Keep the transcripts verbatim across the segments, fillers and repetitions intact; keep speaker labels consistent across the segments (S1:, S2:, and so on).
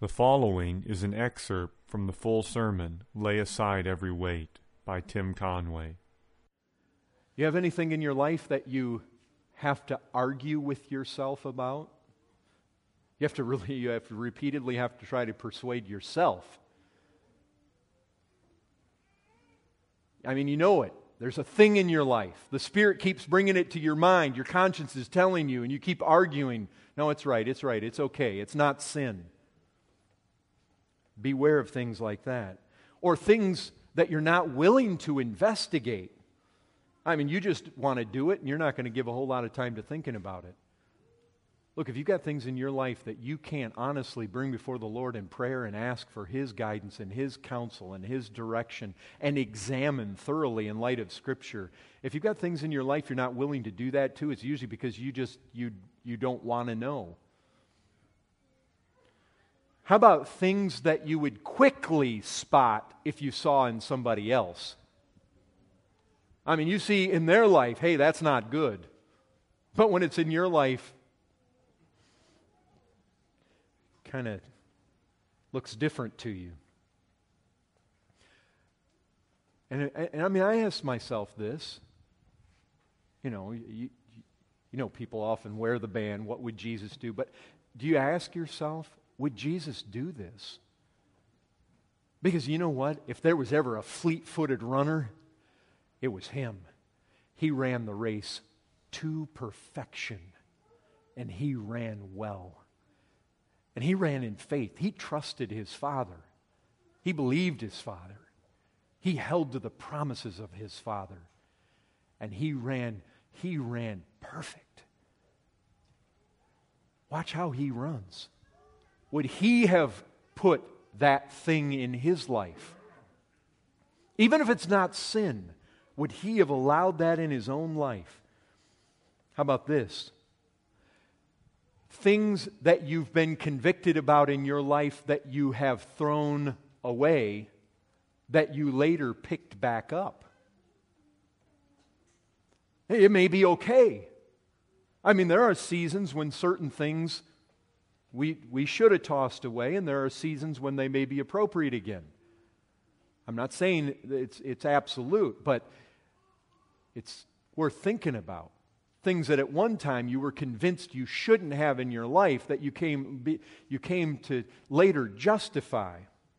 S1: The following is an excerpt from the full sermon, Lay Aside Every Weight, by Tim Conway.
S2: You have anything in your life that you have to argue with yourself about? You have to really, you have to repeatedly have to try to persuade yourself. I mean, you know it. There's a thing in your life. The Spirit keeps bringing it to your mind. Your conscience is telling you, and you keep arguing. No, it's right, it's right, it's okay, it's not sin. Beware of things like that. Or things that you're not willing to investigate. I mean, you just want to do it, and you're not going to give a whole lot of time to thinking about it. Look, if you've got things in your life that you can't honestly bring before the Lord in prayer and ask for His guidance and His counsel and His direction and examine thoroughly in light of Scripture, if you've got things in your life you're not willing to do that too, it's usually because you just, you, you don't want to know. How about things that you would quickly spot if you saw in somebody else? I mean, you see in their life, hey, that's not good. But when it's in your life, kind of looks different to you. And, and I mean, I ask myself this. You know, you, you know, people often wear the band, what would Jesus do? But do you ask yourself, would Jesus do this? Because you know what? If there was ever a fleet-footed runner, it was Him. He ran the race to perfection, and He ran well. And He ran in faith. He trusted His Father. He believed His Father. He held to the promises of His Father. And He ran, He ran perfect. Watch how He runs. Would He have put that thing in His life? Even if it's not sin, would He have allowed that in His own life? How about this? Things that you've been convicted about in your life that you have thrown away, that you later picked back up. It may be okay. I mean, there are seasons when certain things we, we should have tossed away, and there are seasons when they may be appropriate again. I'm not saying it's, it's absolute, but it's worth thinking about. Things that at one time you were convinced you shouldn't have in your life that you came, you came to later justify.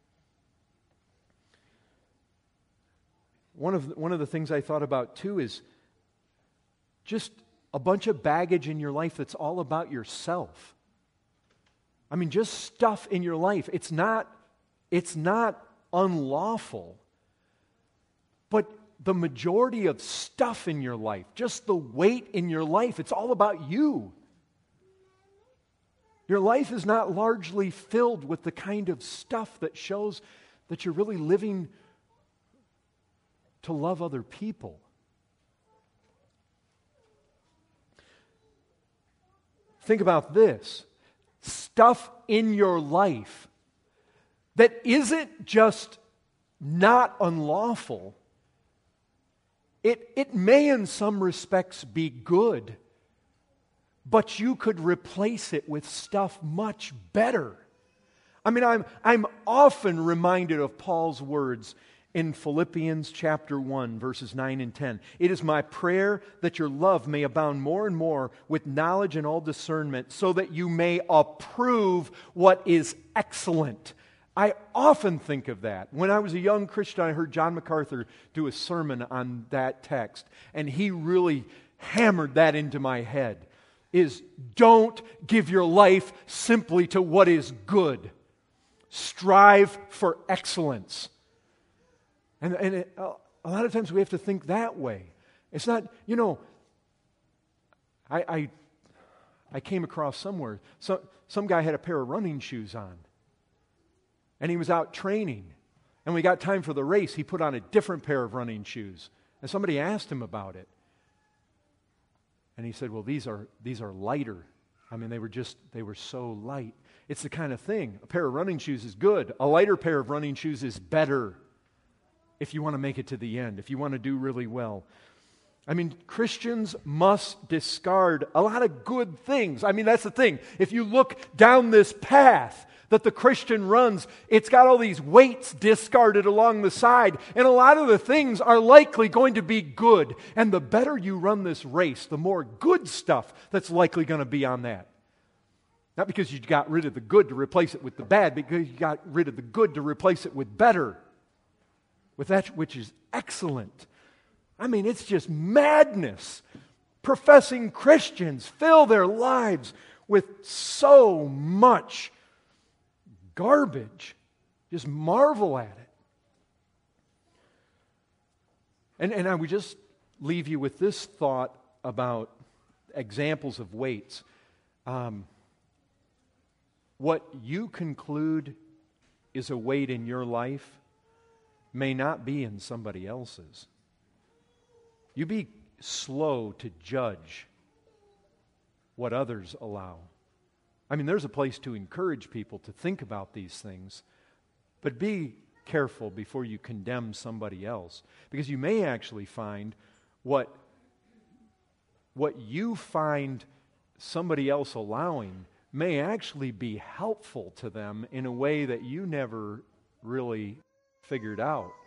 S2: One of, the, one of the things I thought about too is just a bunch of baggage in your life that's all about yourself. I mean, just stuff in your life. It's not, it's not unlawful, but the majority of stuff in your life, just the weight in your life, it's all about you. Your life is not largely filled with the kind of stuff that shows that you're really living to love other people. Think about this. Stuff in your life that isn't just not unlawful. It, it may in some respects be good, but you could replace it with stuff much better. I mean, I'm, I'm often reminded of Paul's words in Philippians chapter one, verses nine and ten. It is my prayer that your love may abound more and more with knowledge and all discernment, so that you may approve what is excellent. I often think of that. When I was a young Christian, I heard John MacArthur do a sermon on that text, and he really hammered that into my head, is don't give your life simply to what is good. Strive for excellence. And, and it, a lot of times we have to think that way. It's not, you know, I I, I came across somewhere, some, some guy had a pair of running shoes on. And he was out training. And when we got time for the race, he put on a different pair of running shoes. And somebody asked him about it. And he said, well, these are these are lighter. I mean, they were just, they were so light. It's the kind of thing. A pair of running shoes is good. A lighter pair of running shoes is better if you want to make it to the end, if you want to do really well. I mean, Christians must discard a lot of good things. I mean, that's the thing. If you look down this path, that the Christian runs, it's got all these weights discarded along the side, and a lot of the things are likely going to be good. And the better you run this race, the more good stuff that's likely going to be on that. Not because you got rid of the good to replace it with the bad, because you got rid of the good to replace it with better, with that which is excellent. I mean, it's just madness. Professing Christians fill their lives with so much garbage. Just marvel at it. And, and I would just leave you with this thought about examples of weights. Um, what you conclude is a weight in your life may not be in somebody else's. You be slow to judge what others allow. I mean, there's a place to encourage people to think about these things, but be careful before you condemn somebody else, because you may actually find what, what you find somebody else allowing may actually be helpful to them in a way that you never really figured out.